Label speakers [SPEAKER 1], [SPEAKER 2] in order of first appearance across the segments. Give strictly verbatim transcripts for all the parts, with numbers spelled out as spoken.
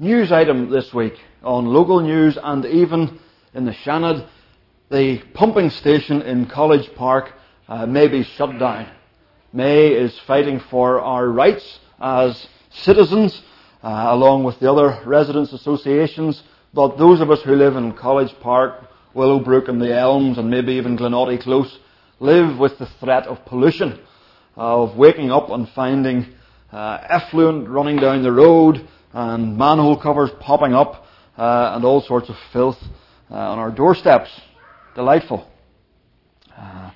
[SPEAKER 1] news item this week on local news and even in the Shannon. The pumping station in College Park uh, may be shut down. May is fighting for our rights as citizens, uh, along with the other residents' associations. But those of us who live in College Park, Willowbrook and the Elms and maybe even Glenotty Close live with the threat of pollution, of waking up and finding uh, effluent running down the road and manhole covers popping up uh, and all sorts of filth uh, on our doorsteps. Delightful. Uh,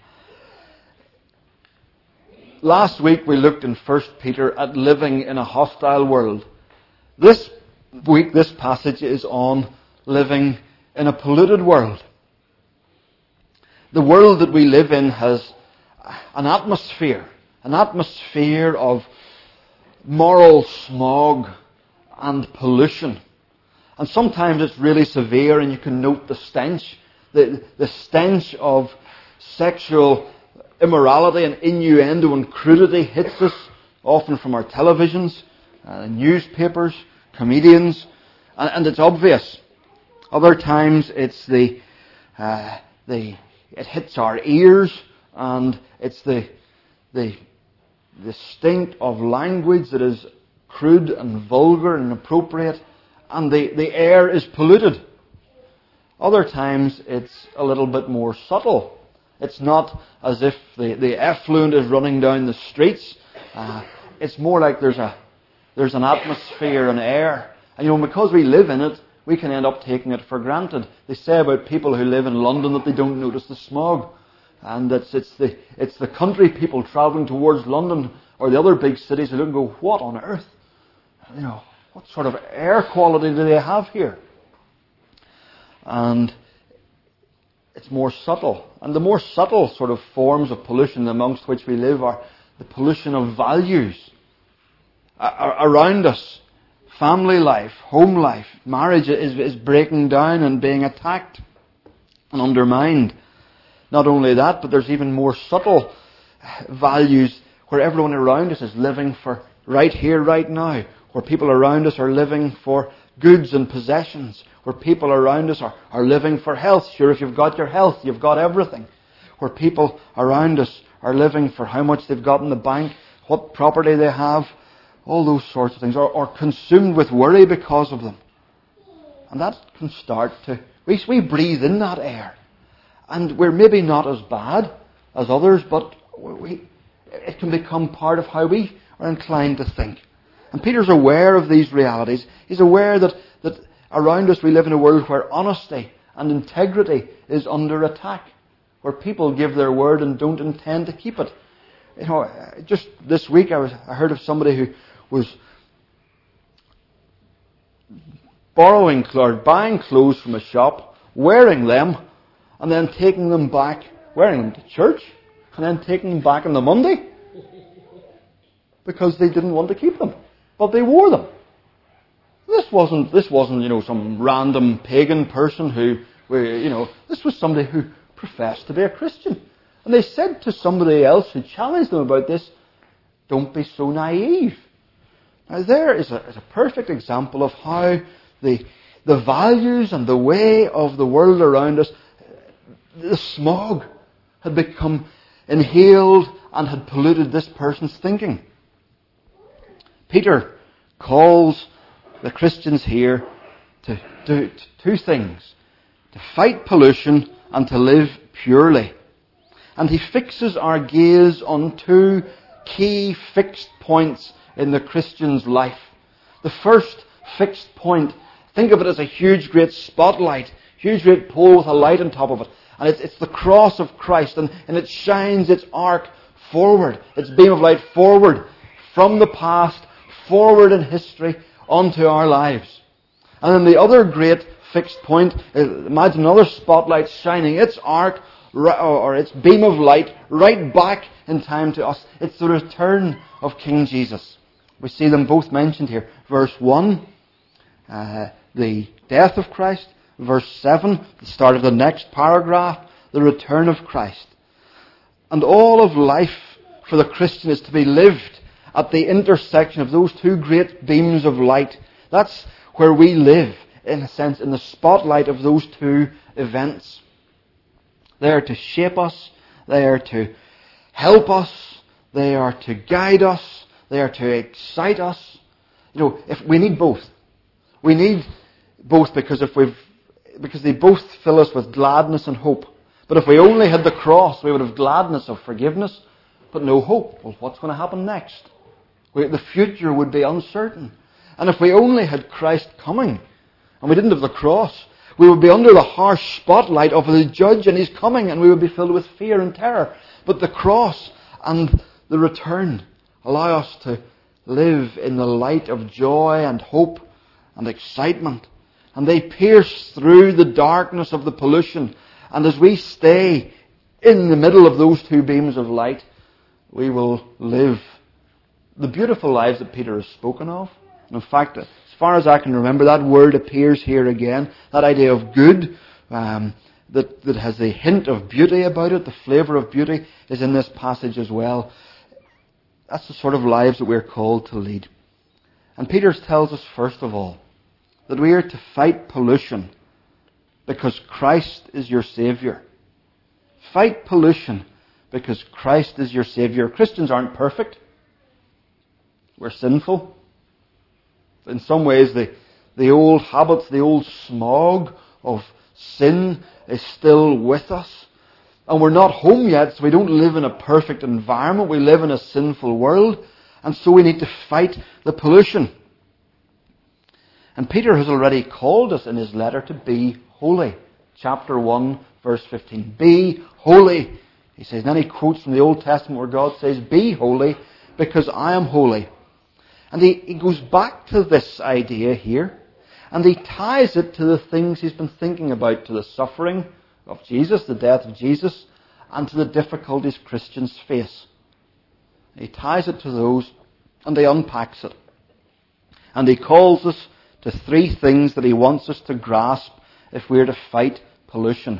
[SPEAKER 1] last week we looked in First Peter at living in a hostile world. This week this passage is on living in a polluted world. The world that we live in has an atmosphere, an atmosphere of moral smog and pollution. And sometimes it's really severe, and you can note the stench, the, the stench of sexual immorality and innuendo and crudity hits us, often from our televisions, uh, newspapers, comedians, and, and it's obvious. Other times it's the, uh, the, it hits our ears, and it's the, the, the stink of language that is crude and vulgar and inappropriate, and the, the air is polluted. Other times it's a little bit more subtle. It's not as if the, the effluent is running down the streets. Uh, it's more like there's a there's an atmosphere and air. And you know, because we live in it, we can end up taking it for granted. They say about people who live in London that they don't notice the smog. And it's, it's, the, it's the country people travelling towards London or the other big cities who look and go, what on earth? You know, what sort of air quality do they have here? And it's more subtle. And the more subtle sort of forms of pollution amongst which we live are the pollution of values around us. Family life, home life, marriage is, is breaking down and being attacked and undermined. Not only that, but there's even more subtle values where everyone around us is living for right here, right now. Where people around us are living for goods and possessions. Where people around us are, are living for health. Sure, if you've got your health, you've got everything. Where people around us are living for how much they've got in the bank, what property they have, all those sorts of things, or, or consumed with worry because of them. And that can start to... We, we breathe in that air. And we're maybe not as bad as others, but we, it can become part of how we are inclined to think. And Peter's aware of these realities. He's aware that, that around us we live in a world where honesty and integrity is under attack. Where people give their word and don't intend to keep it. You know, just this week I was I heard of somebody who was borrowing or buying clothes from a shop, wearing them, and then taking them back, wearing them to church, and then taking them back on the Monday because they didn't want to keep them, but they wore them. This wasn't this wasn't you know some random pagan person who, you know, this was somebody who professed to be a Christian, and they said to somebody else who challenged them about this, "Don't be so naive." Now there is a, is a perfect example of how the, the values and the way of the world around us, the smog had become inhaled and had polluted this person's thinking. Peter calls the Christians here to do two things: to fight pollution and to live purely. And he fixes our gaze on two key fixed points in the Christian's life. The first fixed point, think of it as a huge great spotlight, huge great pole with a light on top of it. And it's, it's the cross of Christ, and, and it shines its arc forward, its beam of light forward from the past, forward in history, onto our lives. And then the other great fixed point, imagine another spotlight shining its arc or its beam of light right back in time to us. It's the return of King Jesus. We see them both mentioned here. Verse one, uh, the death of Christ. Verse seven, the start of the next paragraph, the return of Christ. And all of life for the Christian is to be lived at the intersection of those two great beams of light. That's where we live, in a sense, in the spotlight of those two events. They are to shape us. They are to help us. They are to guide us. They are to excite us. You know, if we need both. We need both because if we've, because they both fill us with gladness and hope. But if we only had the cross, we would have gladness of forgiveness, but no hope. Well, what's going to happen next? We, the future would be uncertain. And if we only had Christ coming, and we didn't have the cross, we would be under the harsh spotlight of the judge and He's coming, and we would be filled with fear and terror. But the cross and the return allow us to live in the light of joy and hope and excitement. And they pierce through the darkness of the pollution. And as we stay in the middle of those two beams of light, we will live the beautiful lives that Peter has spoken of. And in fact, as far as I can remember, that word appears here again. That idea of good, um, that, that has a hint of beauty about it, the flavour of beauty, is in this passage as well. That's the sort of lives that we're called to lead. And Peter tells us, first of all, that we are to fight pollution because Christ is your Saviour. Fight pollution because Christ is your Saviour. Christians aren't perfect. We're sinful. In some ways, the, the old habits, the old smog of sin is still with us. And we're not home yet, so we don't live in a perfect environment. We live in a sinful world. And so we need to fight the pollution. And Peter has already called us in his letter to be holy. Chapter one, verse fifteen. Be holy. He says, and then he quotes from the Old Testament where God says, be holy because I am holy. And he, he goes back to this idea here. And he ties it to the things he's been thinking about, to the suffering of Jesus, the death of Jesus, and to the difficulties Christians face. He ties it to those, and he unpacks it. And he calls us to three things that he wants us to grasp if we're to fight pollution.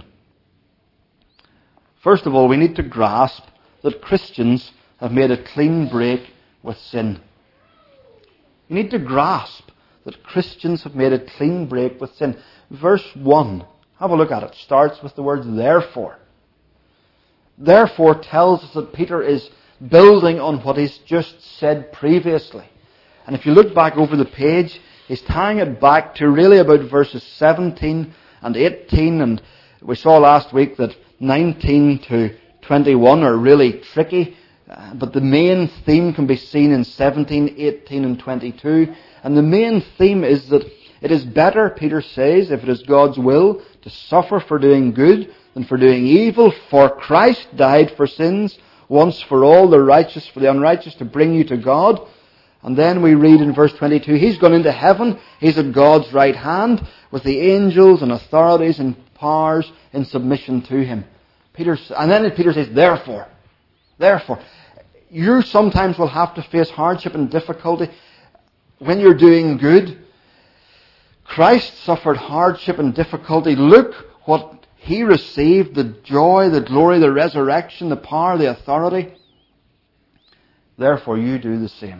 [SPEAKER 1] First of all, we need to grasp that Christians have made a clean break with sin. You need to grasp that Christians have made a clean break with sin. Verse one, have a look at it, starts with the words therefore. Therefore tells us that Peter is building on what he's just said previously. And if you look back over the page, he's tying it back to really about verses seventeen and eighteen. And we saw last week that nineteen to twenty-one are really tricky. Uh, but the main theme can be seen in seventeen, eighteen and twenty-two. And the main theme is that it is better, Peter says, if it is God's will, to suffer for doing good than for doing evil. For Christ died for sins once for all, the righteous for the unrighteous, to bring you to God. And then we read in verse twenty-two, He's gone into heaven. He's at God's right hand with the angels and authorities and powers in submission to Him. Peter, and then Peter says, therefore, therefore, you sometimes will have to face hardship and difficulty when you're doing good. Christ suffered hardship and difficulty. Look what He received, the joy, the glory, the resurrection, the power, the authority. Therefore, you do the same.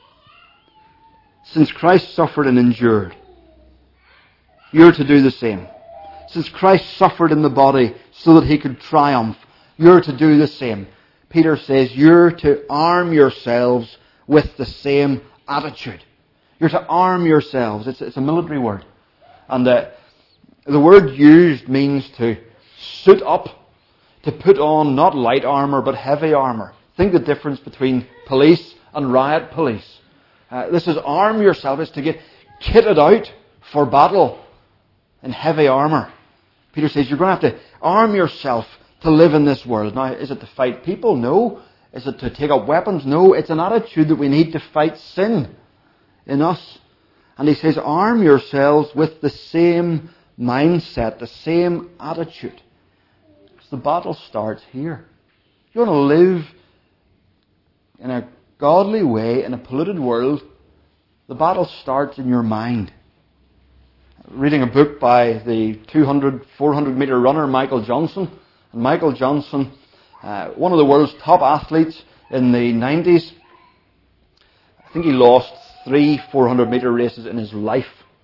[SPEAKER 1] Since Christ suffered and endured, you're to do the same. Since Christ suffered in the body so that He could triumph, you're to do the same. Peter says you're to arm yourselves with the same attitude. You're to arm yourselves. It's, it's a military word. And uh, the word used means to suit up, to put on not light armour but heavy armour. Think the difference between police and riot police. Uh, this is arm yourself. It's to get kitted out for battle in heavy armour. Peter says you're going to have to arm yourself to live in this world. Now, is it to fight people? No. Is it to take up weapons? No. It's an attitude that we need to fight sin in us. And he says, arm yourselves with the same mindset, the same attitude. Because the battle starts here. If you want to live in a godly way in a polluted world, the battle starts in your mind. Reading a book by the two hundred, four hundred metre runner Michael Johnson. And Michael Johnson, uh, one of the world's top athletes in the nineties, I think he lost three four hundred metre races in his life.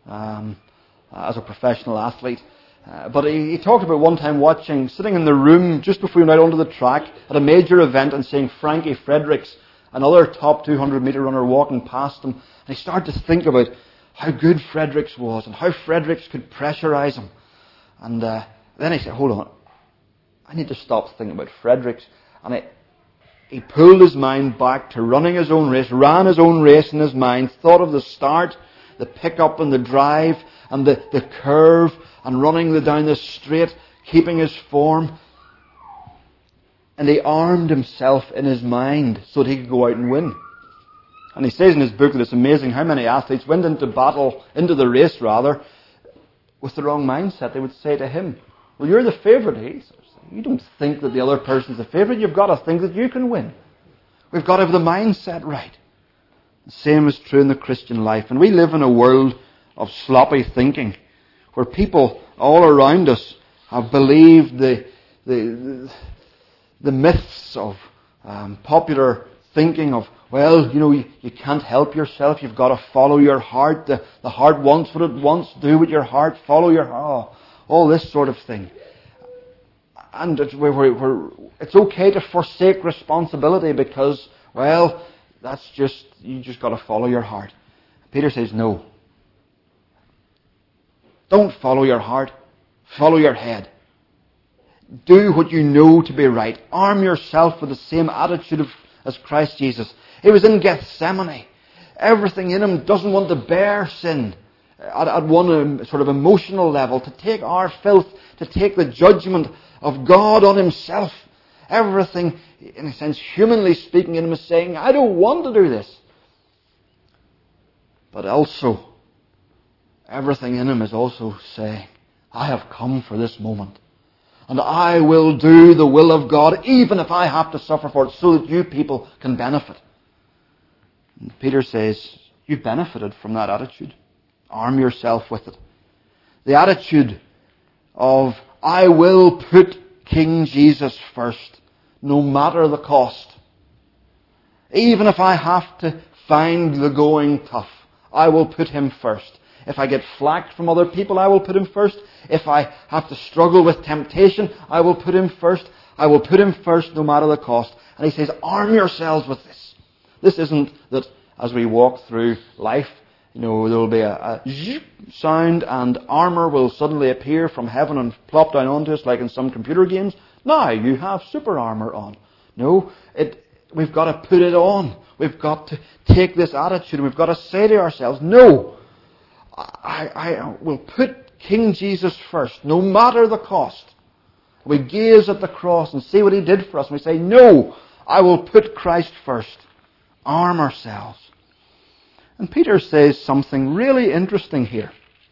[SPEAKER 1] um, as a professional athlete. Uh, but he, he talked about one time watching, sitting in the room just before he went out onto the track at a major event and seeing Frankie Fredericks, another top two hundred metre runner, walking past him. And he started to think about how good Fredericks was and how Fredericks could pressurise him. And uh, then he said, hold on, I need to stop thinking about Fredericks. And I, he pulled his mind back to running his own race, ran his own race in his mind, thought of the start, the pick-up and the drive, and the, the curve, and running the, down the straight, keeping his form. And he armed himself in his mind so that he could go out and win. And he says in his book that it's amazing how many athletes went into battle, into the race rather, with the wrong mindset. They would say to him, well, you're the favourite. He says, you don't think that the other person's the favourite. You've got to think that you can win. We've got to have the mindset right. The same is true in the Christian life. And we live in a world of sloppy thinking, where people all around us have believed the the, the, the myths of um, popular thinking of, well, you know, you, you can't help yourself. You've got to follow your heart. The, the heart wants what it wants. Do with your heart. Follow your heart. All this sort of thing. And it's, we're, we're, it's okay to forsake responsibility because, well, that's just, you just got to follow your heart. Peter says, no. Don't follow your heart. Follow your head. Do what you know to be right. Arm yourself with the same attitude of, as Christ Jesus. He was in Gethsemane. Everything in him doesn't want to bear sin at, at one um, sort of emotional level, to take our filth, to take the judgment of God on himself. Everything, in a sense, humanly speaking, in him is saying, I don't want to do this. But also, everything in him is also saying, I have come for this moment. And I will do the will of God, even if I have to suffer for it, so that you people can benefit. And Peter says, you benefited from that attitude. Arm yourself with it. The attitude of, I will put King Jesus first, no matter the cost. Even if I have to find the going tough, I will put him first. If I get flack from other people, I will put him first. If I have to struggle with temptation, I will put him first. I will put him first no matter the cost. And he says, arm yourselves with this. This isn't that as we walk through life, you know, there will be a, a zip sound and armour will suddenly appear from heaven and plop down onto us like in some computer games. Now you have super armour on. No, it, we've got to put it on. We've got to take this attitude. We've got to say to ourselves, no, I, I will put King Jesus first, no matter the cost. We gaze at the cross and see what he did for us. And we say, no, I will put Christ first. Arm ourselves. And Peter says something really interesting here.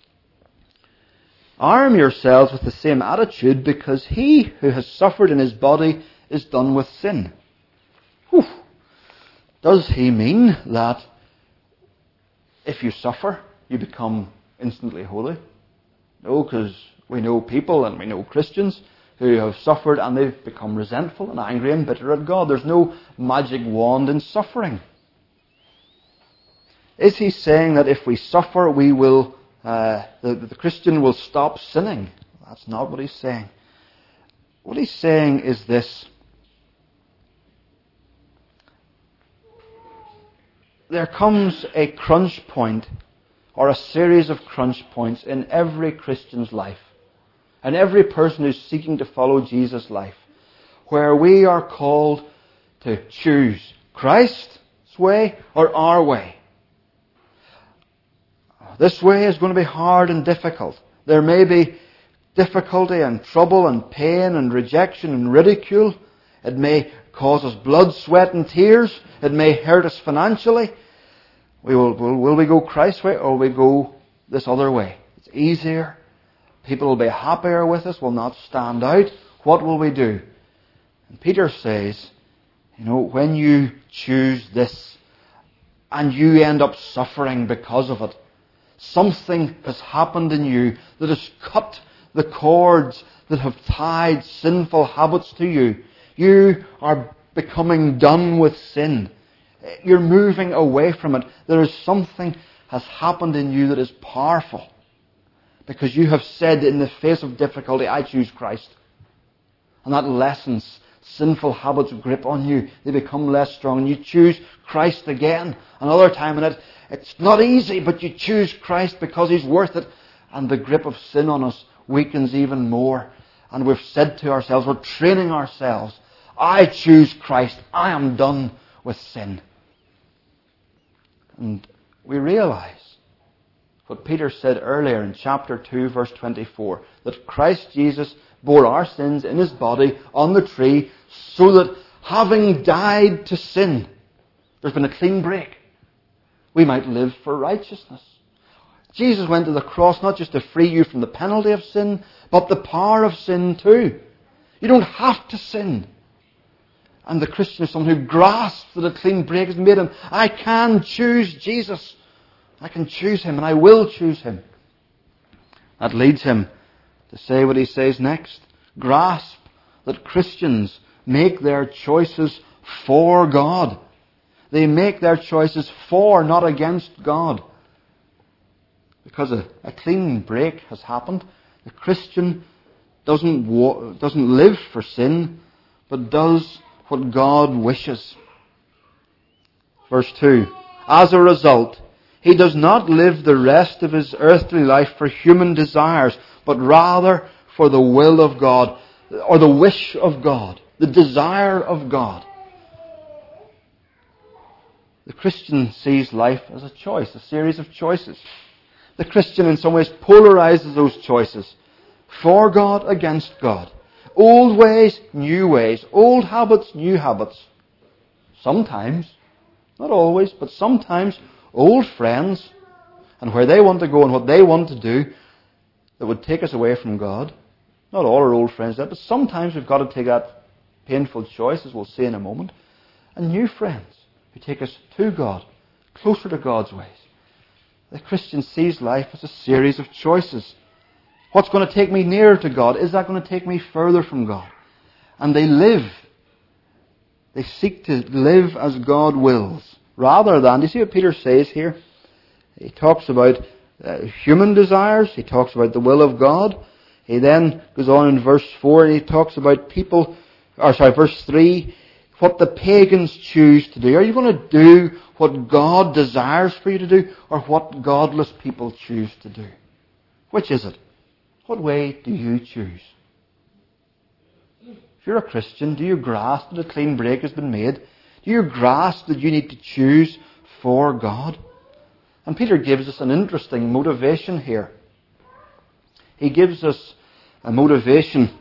[SPEAKER 1] Arm yourselves with the same attitude, because he who has suffered in his body is done with sin. Whew. Does he mean that if you suffer, you become instantly holy? No, because we know people and we know Christians who have suffered and they've become resentful and angry and bitter at God. There's no magic wand in suffering. Is he saying that if we suffer, we will, uh, the, the Christian will stop sinning? That's not what he's saying. What he's saying is this. There comes a crunch point, or a series of crunch points in every Christian's life, and every person who's seeking to follow Jesus' life, where we are called to choose Christ's way or our way. This way is going to be hard and difficult. There may be difficulty and trouble and pain and rejection and ridicule. It may cause us blood, sweat and tears. It may hurt us financially. We will, will, will we go Christ's way or will we go this other way? It's easier. People will be happier with us, will not stand out. What will we do? And Peter says, you know, when you choose this and you end up suffering because of it, something has happened in you that has cut the cords that have tied sinful habits to you. You are becoming done with sin. You're moving away from it. There is something has happened in you that is powerful. Because you have said in the face of difficulty, I choose Christ. And that lessens sinful habits grip on you. They become less strong. And you choose Christ again. Another time in it, it's not easy, but you choose Christ because He's worth it. And the grip of sin on us weakens even more. And we've said to ourselves, we're training ourselves, I choose Christ. I am done with sin. And we realize what Peter said earlier in chapter two, verse twenty-four, that Christ Jesus bore our sins in His body on the tree so that having died to sin, there's been a clean break. We might live for righteousness. Jesus went to the cross not just to free you from the penalty of sin, but the power of sin too. You don't have to sin. And the Christian is someone who grasps that a clean break has been made, and I can choose Jesus. I can choose Him, and I will choose Him. That leads him to say what he says next. Grasp that Christians make their choices for God. They make their choices for, not against God. Because a, a clean break has happened. The Christian doesn't wa- doesn't live for sin, but does what God wishes. Verse two. As a result, he does not live the rest of his earthly life for human desires, but rather for the will of God, or the wish of God, the desire of God. The Christian sees life as a choice, a series of choices. The Christian in some ways polarizes those choices. For God, against God. Old ways, new ways. Old habits, new habits. Sometimes, not always, but sometimes, old friends, and where they want to go and what they want to do that would take us away from God. Not all our old friends do, but sometimes we've got to take that painful choice, as we'll see in a moment. And new friends who take us to God, closer to God's ways. The Christian sees life as a series of choices. What's going to take me nearer to God? Is that going to take me further from God? And they live. They seek to live as God wills. Rather than, do you see what Peter says here? He talks about uh, human desires. He talks about the will of God. He then goes on in verse four and he talks about people, or sorry, verse three, what the pagans choose to do. Are you going to do what God desires for you to do, or what godless people choose to do? Which is it? What way do you choose? If you're a Christian, do you grasp that a clean break has been made? Do you grasp that you need to choose for God? And Peter gives us an interesting motivation here. He gives us a motivation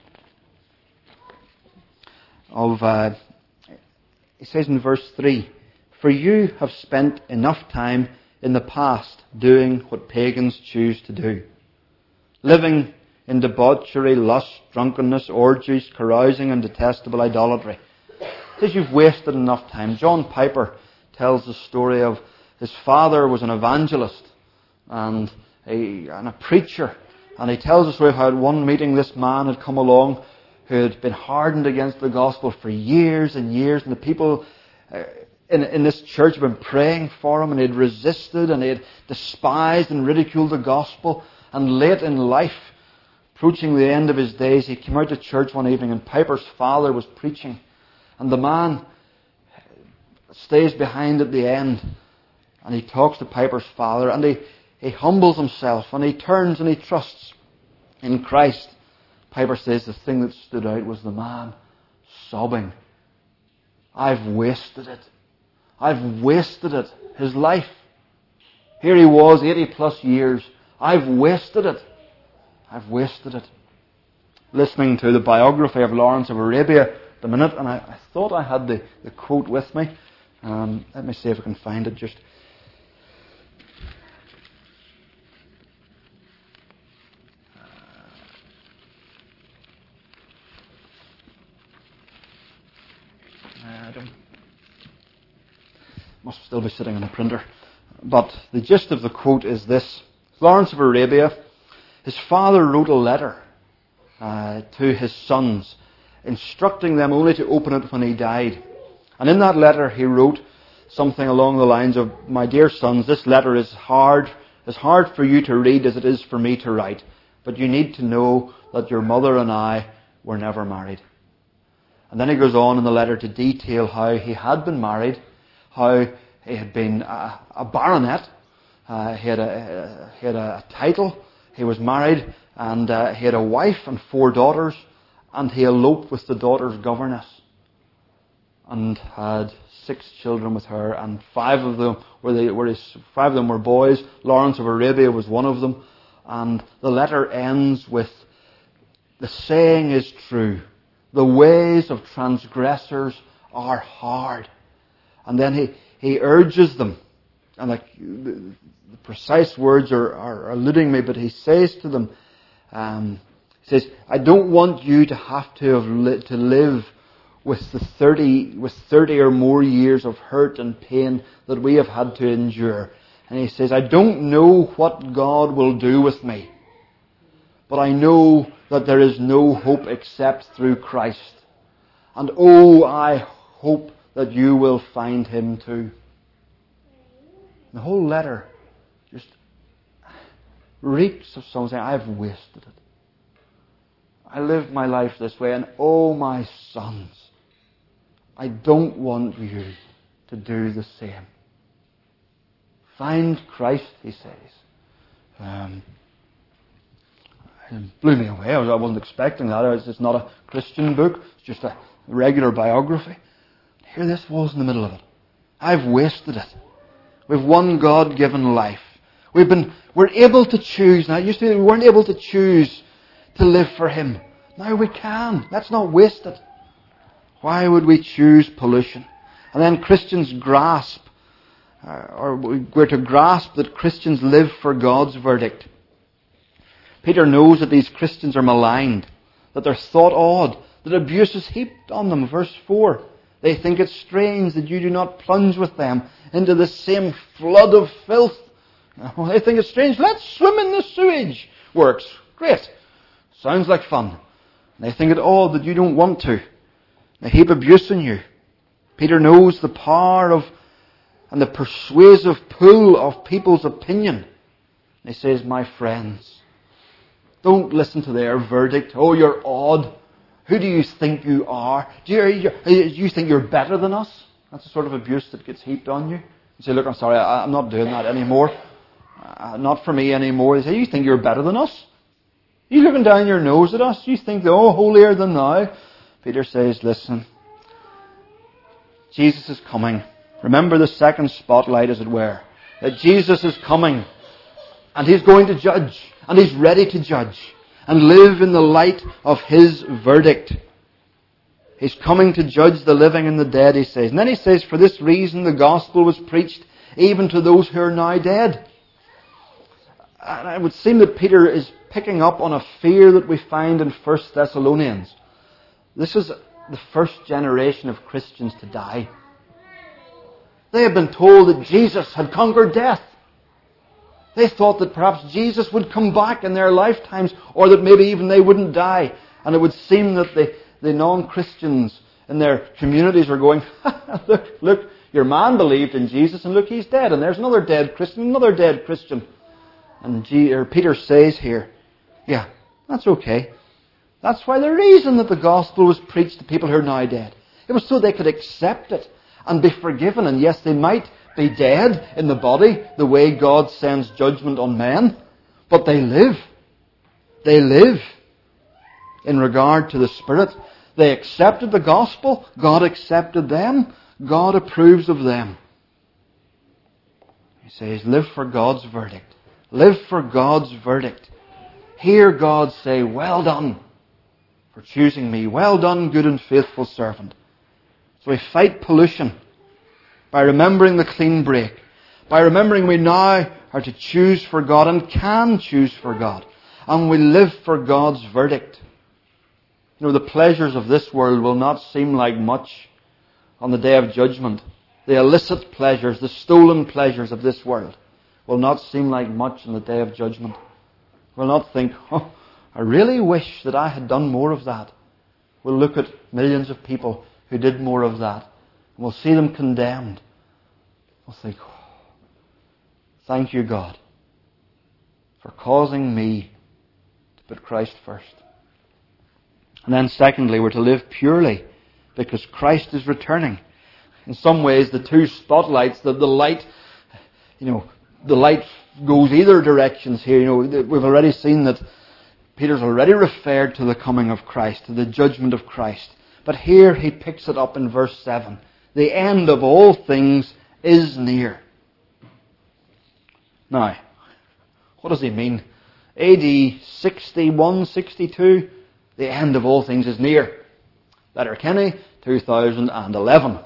[SPEAKER 1] of, uh, he says in verse three, for you have spent enough time in the past doing what pagans choose to do. Living in debauchery, lust, drunkenness, orgies, carousing and detestable idolatry. He says you've wasted enough time. John Piper tells the story of his father was an evangelist and a, and a preacher. And he tells us how at one meeting this man had come along who had been hardened against the gospel for years and years. And the people uh, in, in this church had been praying for him, and he had resisted and he had despised and ridiculed the gospel. And late in life, approaching the end of his days, he came out to church one evening and Piper's father was preaching. And the man stays behind at the end and he talks to Piper's father and he, he humbles himself and he turns and he trusts in Christ. Piper says the thing that stood out was the man sobbing. I've wasted it. I've wasted it. His life. Here he was, eighty plus years. I've wasted it. I've wasted it. Listening to the biography of Lawrence of Arabia the minute, and I, I thought I had the, the quote with me. Um, let me see if I can find it just. I don't. Must still be sitting on a printer. But the gist of the quote is this. Lawrence of Arabia, his father wrote a letter uh, to his sons, instructing them only to open it when he died. And in that letter he wrote something along the lines of, "My dear sons, this letter is hard, as hard for you to read as it is for me to write. But you need to know that your mother and I were never married." And then he goes on in the letter to detail how he had been married, how he had been a, a baronet, uh, he, had a, he had a title, he was married, and uh, he had a wife and four daughters, and he eloped with the daughter's governess, and had six children with her, and five of them were, the, were his, five of them were boys. Lawrence of Arabia was one of them, and the letter ends with, "The saying is true, the ways of transgressors are hard." And then he, he urges them, and like the, the precise words are, are eluding me, but he says to them, um, he says, "I don't want you to have to have li- to live with the thirty with thirty or more years of hurt and pain that we have had to endure." And he says, "I don't know what God will do with me, but I know that there is no hope except through Christ. And oh, I hope that you will find Him too." The whole letter just reeks of someone saying, "I've wasted it. I lived my life this way, and oh, my sons, I don't want you to do the same. Find Christ," he says. Um, it blew me away. I wasn't expecting that. It's not a Christian book. It's just a regular biography. Here this was in the middle of it. I've wasted it. We've one God-given life. We've been, we're able to choose. Now, it used to be we weren't able to choose to live for Him. Now we can. Let's not waste it. Why would we choose pollution? And then Christians grasp, uh, or we're to grasp that Christians live for God's verdict. Peter knows that these Christians are maligned, that they're thought odd, that abuse is heaped on them. Verse four. They think it strange that you do not plunge with them into the same flood of filth. They think it's strange. Let's swim in the sewage. Works. Great. Sounds like fun. They think it odd that you don't want to. They heap abuse on you. Peter knows the power of and the persuasive pull of people's opinion. He says, "My friends, don't listen to their verdict. Oh, you're odd. Who do you think you are? Do you, do you think you're better than us?" That's the sort of abuse that gets heaped on you. You say, "Look, I'm sorry, I, I'm not doing that anymore. Uh, not for me anymore." They say, "You think you're better than us? You looking down your nose at us? You think, oh, holier than thou?" Peter says, "Listen, Jesus is coming. Remember the second spotlight, as it were. That Jesus is coming. And He's going to judge. And He's ready to judge. And live in the light of His verdict. He's coming to judge the living and the dead," he says. And then he says, "For this reason the gospel was preached even to those who are now dead." And it would seem that Peter is picking up on a fear that we find in First Thessalonians. This is the first generation of Christians to die. They had been told that Jesus had conquered death. They thought that perhaps Jesus would come back in their lifetimes, or that maybe even they wouldn't die. And it would seem that the, the non-Christians in their communities were going, look, look, your man believed in Jesus, and look, he's dead. And there's another dead Christian, another dead Christian. And G, or Peter says here, yeah, that's okay. That's why the reason that the gospel was preached to people who are now dead. It was so they could accept it and be forgiven. And yes, they might be dead in the body, the way God sends judgment on men. But they live. They live in regard to the Spirit. They accepted the gospel. God accepted them. God approves of them. He says, live for God's verdict. Live for God's verdict. Hear God say, "Well done for choosing me. Well done, good and faithful servant." So we fight pollution by remembering the clean break. By remembering we now are to choose for God and can choose for God. And we live for God's verdict. You know, the pleasures of this world will not seem like much on the day of judgment. The illicit pleasures, the stolen pleasures of this world will not seem like much on the day of judgment. We'll not think, oh, I really wish that I had done more of that. We'll look at millions of people who did more of that, and we'll see them condemned. we'll think, oh, thank you, God, for causing me to put Christ first. And then secondly, we're to live purely because Christ is returning. In some ways, the two spotlights, the, the light, you know, the light goes either directions here. You know, we've already seen that Peter's already referred to the coming of Christ, to the judgment of Christ. But here he picks it up in verse seven. The end of all things is near. Now, what does he mean? A D sixty-one, sixty-two, the end of all things is near. Letterkenny, two thousand eleven.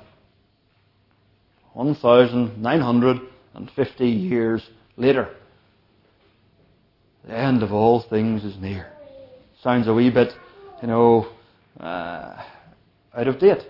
[SPEAKER 1] one thousand nine hundred fifty years later. The end of all things is near. Sounds a wee bit, you know, uh, out of date.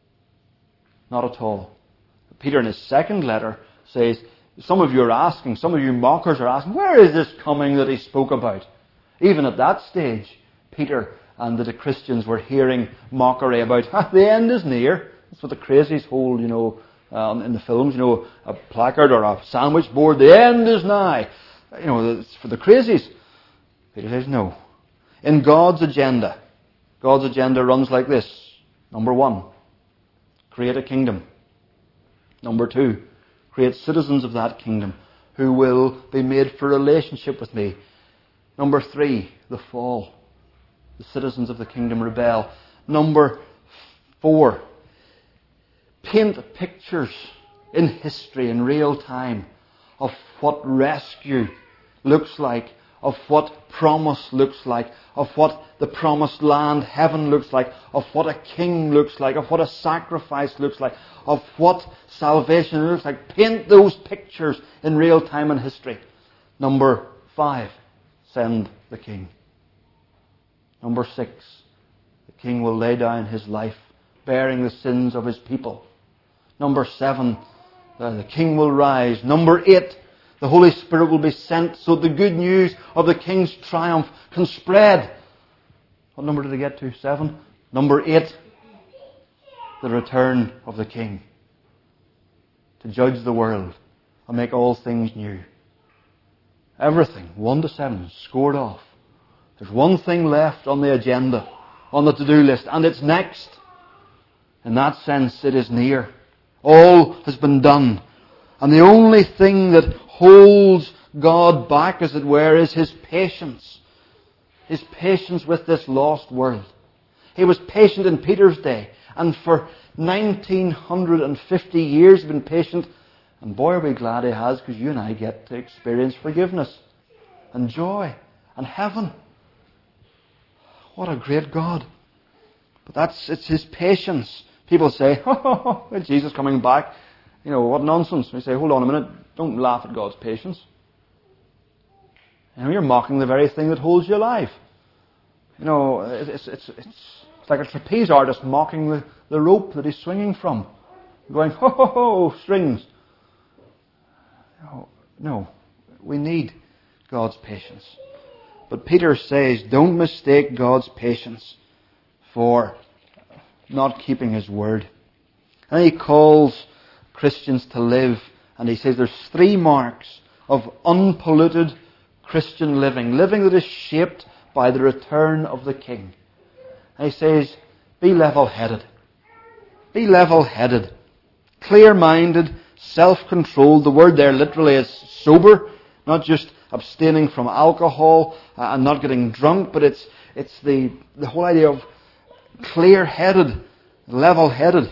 [SPEAKER 1] Not at all. Peter in his second letter says, some of you are asking, some of you mockers are asking, where is this coming that he spoke about? Even at that stage, Peter and the Christians were hearing mockery about, ah, the end is near. That's what the crazies hold, you know, um, in the films, you know, a placard or a sandwich board, the end is nigh. You know, it's for the crazies. Peter says no. In God's agenda, God's agenda runs like this. Number one, create a kingdom. Number two, create citizens of that kingdom who will be made for relationship with me. Number three, the fall. The citizens of the kingdom rebel. Number four, paint pictures in history, in real time, of what rescue looks like, of what promise looks like, of what the promised land, heaven, looks like, of what a king looks like, of what a sacrifice looks like, of what salvation looks like. Paint those pictures in real time in history. Number five, send the king. Number six, the king will lay down his life, bearing the sins of his people. Number seven, the king will rise. Number eight, the Holy Spirit will be sent so the good news of the King's triumph can spread. What number did I get to? Seven? Number eight, the return of the King to judge the world and make all things new. Everything, one to seven, scored off. There's one thing left on the agenda, on the to-do list, and it's next. In that sense, it is near. All has been done. And the only thing that holds God back, as it were, is His patience. His patience with this lost world. He was patient in Peter's day, and for nineteen fifty years He's been patient. And boy, are we glad He has, because you and I get to experience forgiveness and joy and heaven. What a great God. But that's, it's His patience. People say, oh, oh, Jesus coming back. You know, what nonsense. We say, hold on a minute, don't laugh at God's patience. You know, you're mocking the very thing that holds you alive. You know, it's, it's, it's, it's like a trapeze artist mocking the, the rope that he's swinging from. Going, ho, ho, ho, strings. No, no, we need God's patience. But Peter says, don't mistake God's patience for not keeping His word. And he calls Christians to live, and he says there's three marks of unpolluted Christian living, living that is shaped by the return of the King. And he says, be level-headed. Be level-headed. Clear-minded, self-controlled. The word there literally is sober, not just abstaining from alcohol uh, and not getting drunk, but it's it's the, the whole idea of clear-headed, level-headed.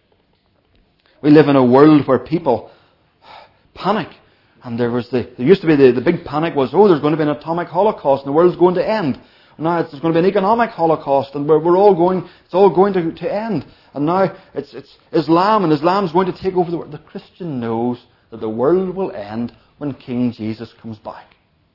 [SPEAKER 1] We live in a world where people panic. And there was the, there used to be the, the big panic was, oh, there's going to be an atomic holocaust and the world's going to end. Now it's, there's going to be an economic holocaust and we're, we're all going, it's all going to, to end. And now it's, it's Islam, and Islam's going to take over the world. The Christian knows that the world will end when King Jesus comes back.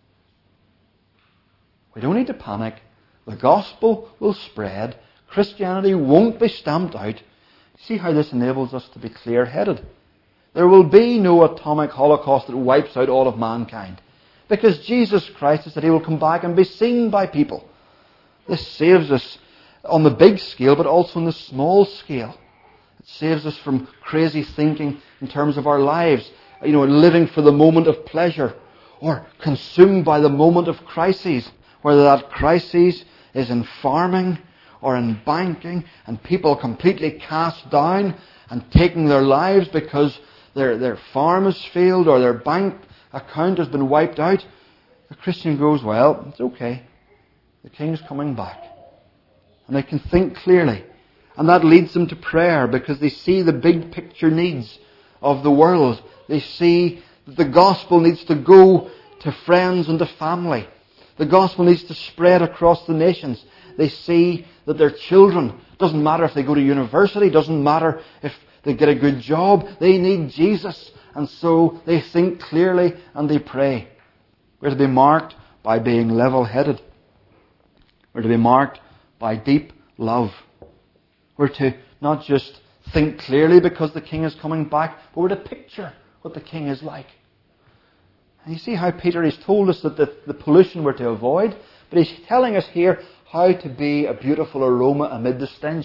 [SPEAKER 1] We don't need to panic. The gospel will spread. Christianity won't be stamped out. See how this enables us to be clear-headed. There will be no atomic holocaust that wipes out all of mankind. Because Jesus Christ has said He will come back and be seen by people. This saves us on the big scale, but also on the small scale. It saves us from crazy thinking in terms of our lives. You know, living for the moment of pleasure, or consumed by the moment of crises, whether that crisis is in farming or in banking, and people completely cast down and taking their lives because their, their farm has failed or their bank account has been wiped out. The Christian goes, well, it's okay. The King's coming back. And they can think clearly. And that leads them to prayer, because they see the big picture needs of the world. They see that the gospel needs to go to friends and to family. The gospel needs to spread across the nations. They see that their children, doesn't matter if they go to university, doesn't matter if they get a good job, they need Jesus. And so they think clearly and they pray. We're to be marked by being level-headed. We're to be marked by deep love. We're to not just think clearly because the King is coming back, but we're to picture what the King is like. And you see how Peter has told us that the, the pollution we're to avoid, but he's telling us here how to be a beautiful aroma amid the stench.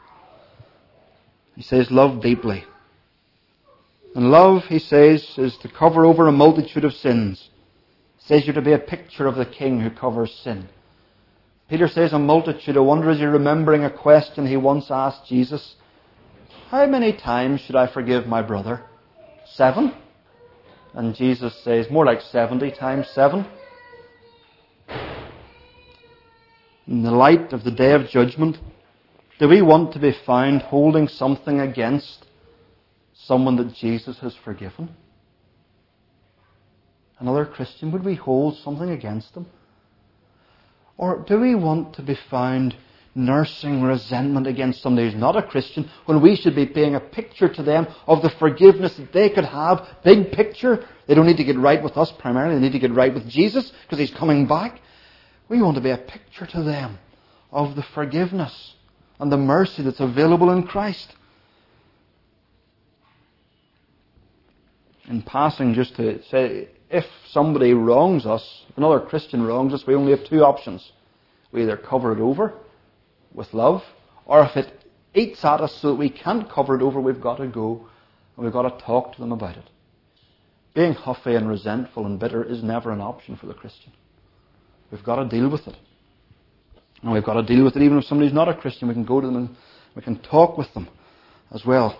[SPEAKER 1] He says, love deeply. And love, he says, is to cover over a multitude of sins. He says you're to be a picture of the King who covers sin. Peter says a multitude. I wonder, is he remembering a question he once asked Jesus? How many times should I forgive my brother? Seven? And Jesus says, more like seventy times seven. In the light of the day of judgment, do we want to be found holding something against someone that Jesus has forgiven? Another Christian, would we hold something against them? Or do we want to be found nursing resentment against somebody who's not a Christian, when we should be being a picture to them of the forgiveness that they could have? Big picture. They don't need to get right with us primarily. They need to get right with Jesus because He's coming back. We want to be a picture to them of the forgiveness and the mercy that's available in Christ. In passing, just to say, if somebody wrongs us, if another Christian wrongs us, we only have two options. We either cover it over with love, or if it eats at us so that we can't cover it over, we've got to go and we've got to talk to them about it. Being huffy and resentful and bitter is never an option for the Christian. We've got to deal with it. And we've got to deal with it even if somebody's not a Christian. We can go to them and we can talk with them as well.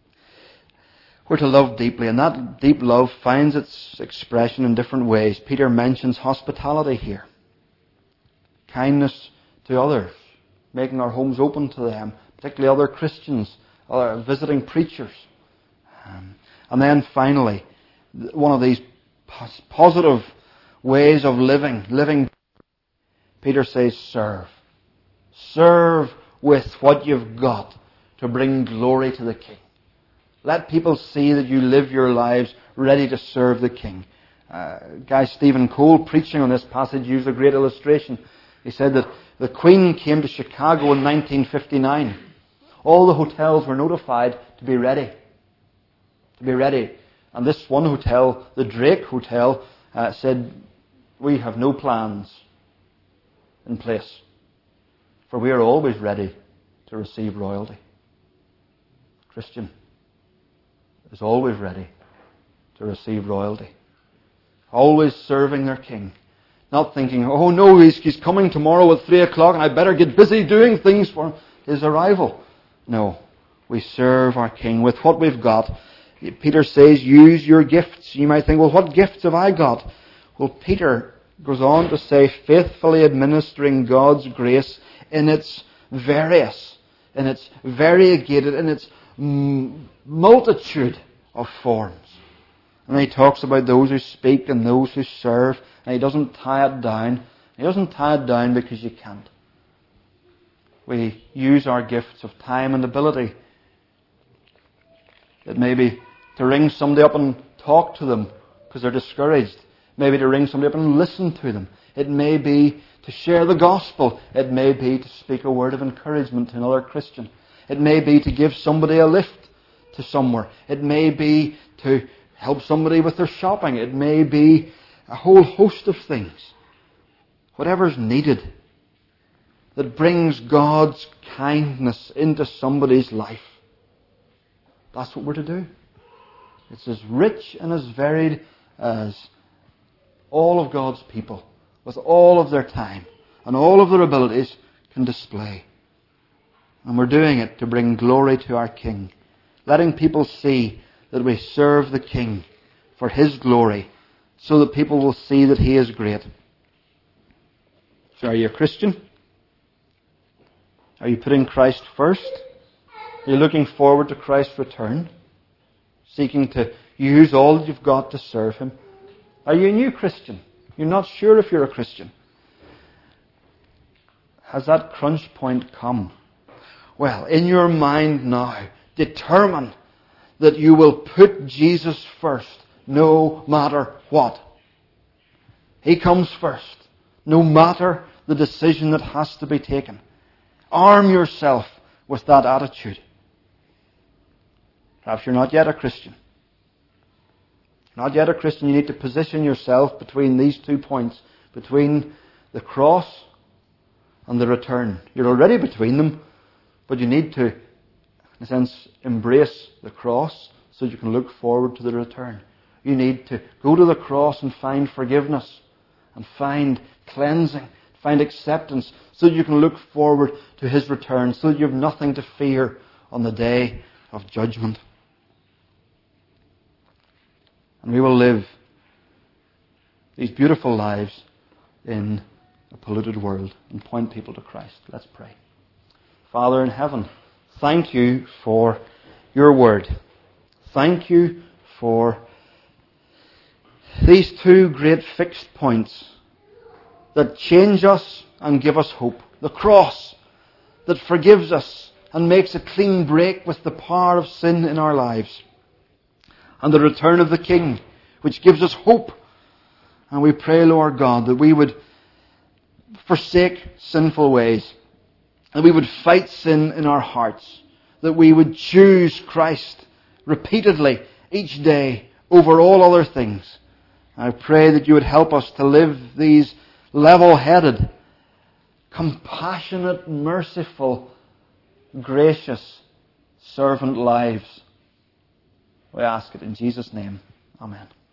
[SPEAKER 1] We're to love deeply, and that deep love finds its expression in different ways. Peter mentions hospitality here. Kindness to others. Making our homes open to them, particularly other Christians, other visiting preachers. Um, and then finally, one of these pos- positive ways of living, living, Peter says, serve. Serve with what you've got to bring glory to the King. Let people see that you live your lives ready to serve the King. Uh, Guy Stephen Cole, preaching on this passage, used a great illustration. He said that the Queen came to Chicago in nineteen fifty-nine. All the hotels were notified to be ready. To be ready. And this one hotel, the Drake Hotel, uh, said, we have no plans in place, for we are always ready to receive royalty. Christian is always ready to receive royalty. Always serving their King. Not thinking, oh no, he's, he's coming tomorrow at three o'clock and I better get busy doing things for his arrival. No, we serve our King with what we've got. Peter says, use your gifts. You might think, well, what gifts have I got? Well, Peter goes on to say, faithfully administering God's grace in its various, in its variegated, in its multitude of forms. And he talks about those who speak and those who serve, and he doesn't tie it down. He doesn't tie it down because you can't. We use our gifts of time and ability. It may be to ring somebody up and talk to them because they're discouraged. Maybe to ring somebody up and listen to them. It may be to share the gospel. It may be to speak a word of encouragement to another Christian. It may be to give somebody a lift to somewhere. It may be to help somebody with their shopping. It may be a whole host of things. Whatever's needed that brings God's kindness into somebody's life. That's what we're to do. It's as rich and as varied as all of God's people, with all of their time and all of their abilities, can display. And we're doing it to bring glory to our King, letting people see that we serve the King for His glory, so that people will see that He is great. So are you a Christian? Are you putting Christ first? Are you looking forward to Christ's return? Seeking to use all that you've got to serve Him? Are you a new Christian? You're not sure if you're a Christian. Has that crunch point come? Well, in your mind now, determine that you will put Jesus first, no matter what. He comes first, no matter the decision that has to be taken. Arm yourself with that attitude. Perhaps you're not yet a Christian. Not yet a Christian. You need to position yourself between these two points, between the cross and the return. You're already between them, but you need to, in a sense, embrace the cross so you can look forward to the return. You need to go to the cross and find forgiveness and find cleansing, find acceptance, so that you can look forward to His return, so that you have nothing to fear on the day of judgment. And we will live these beautiful lives in a polluted world and point people to Christ. Let's pray. Father in heaven, thank You for Your word. Thank You for these two great fixed points that change us and give us hope. The cross that forgives us and makes a clean break with the power of sin in our lives. And the return of the King, which gives us hope. And we pray, Lord God, that we would forsake sinful ways, that we would fight sin in our hearts, that we would choose Christ repeatedly each day over all other things. I pray that You would help us to live these level-headed, compassionate, merciful, gracious, servant lives. We ask it in Jesus' name. Amen.